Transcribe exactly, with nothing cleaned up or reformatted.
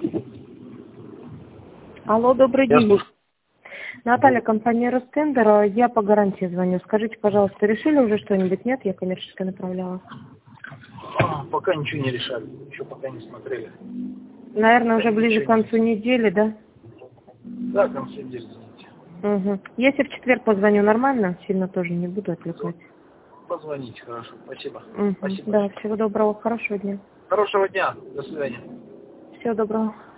Алло, добрый Я день. слушаю. Наталья, компания Ростендер. Я по гарантии звоню. Скажите, пожалуйста, решили уже что-нибудь? Нет, я коммерческое направляла. А, пока ничего не решали, еще пока не смотрели. Наверное, Пока уже ближе к ничего концу не... недели, да? Да, к концу недели, извините. Угу. Если в четверг позвоню, нормально? Сильно тоже не буду отвлекать. Позвоните, хорошо, спасибо. Угу. Спасибо Да, большое. всего доброго, хорошего дня. Хорошего дня, до свидания. Всего доброго.